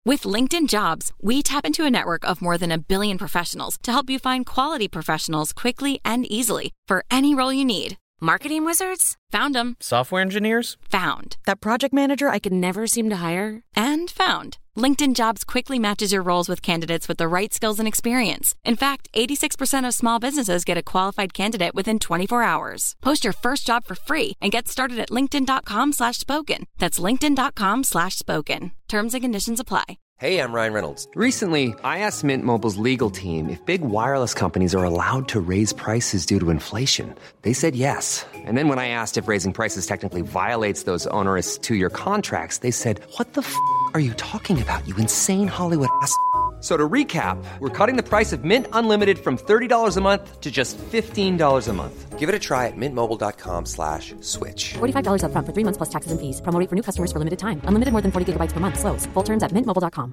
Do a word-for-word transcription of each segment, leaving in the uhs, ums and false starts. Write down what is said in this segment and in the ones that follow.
With LinkedIn Jobs, we tap into a network of more than a billion professionals to help you find quality professionals quickly and easily for any role you need. Marketing wizards? Found them. Software engineers? Found. That project manager I could never seem to hire? And found. LinkedIn Jobs quickly matches your roles with candidates with the right skills and experience. In fact, eighty-six percent of small businesses get a qualified candidate within twenty-four hours. Post your first job for free and get started at linkedin.com slash spoken. That's linkedin.com slash spoken. Terms and conditions apply. Hey, I'm Ryan Reynolds. Recently, I asked Mint Mobile's legal team if big wireless companies are allowed to raise prices due to inflation. They said yes. And then when I asked if raising prices technically violates those onerous two-year contracts, they said, what the f*** are you talking about, you insane Hollywood ass f- So to recap, we're cutting the price of Mint Unlimited from thirty dollars a month to just fifteen dollars a month. Give it a try at mintmobile.com slash switch. forty-five dollars up front for three months plus taxes and fees. Promo rate for new customers for limited time. Unlimited more than forty gigabytes per month. Slows full terms at mint mobile dot com.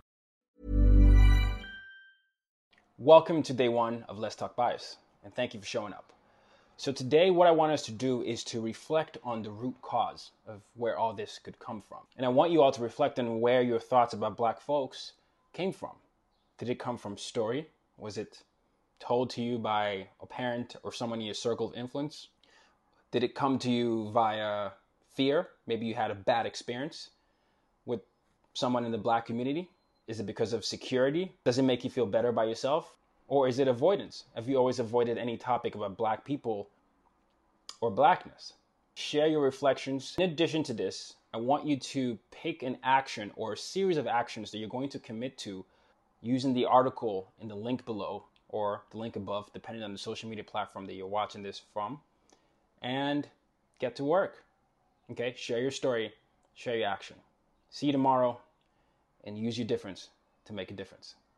Welcome to day one of Let's Talk Bias, and thank you for showing up. So today what I want us to do is to reflect on the root cause of where all this could come from. And I want you all to reflect on where your thoughts about black folks came from. Did it come from story? Was it told to you by a parent or someone in your circle of influence? Did it come to you via fear? Maybe you had a bad experience with someone in the black community. Is it because of security? Does it make you feel better by yourself? Or is it avoidance? Have you always avoided any topic about black people or blackness? Share your reflections. In addition to this, I want you to pick an action or a series of actions that you're going to commit to using the article in the link below or the link above, depending on the social media platform that you're watching this from, and get to work. Okay, share your story, share your action. See you tomorrow, and use your difference to make a difference.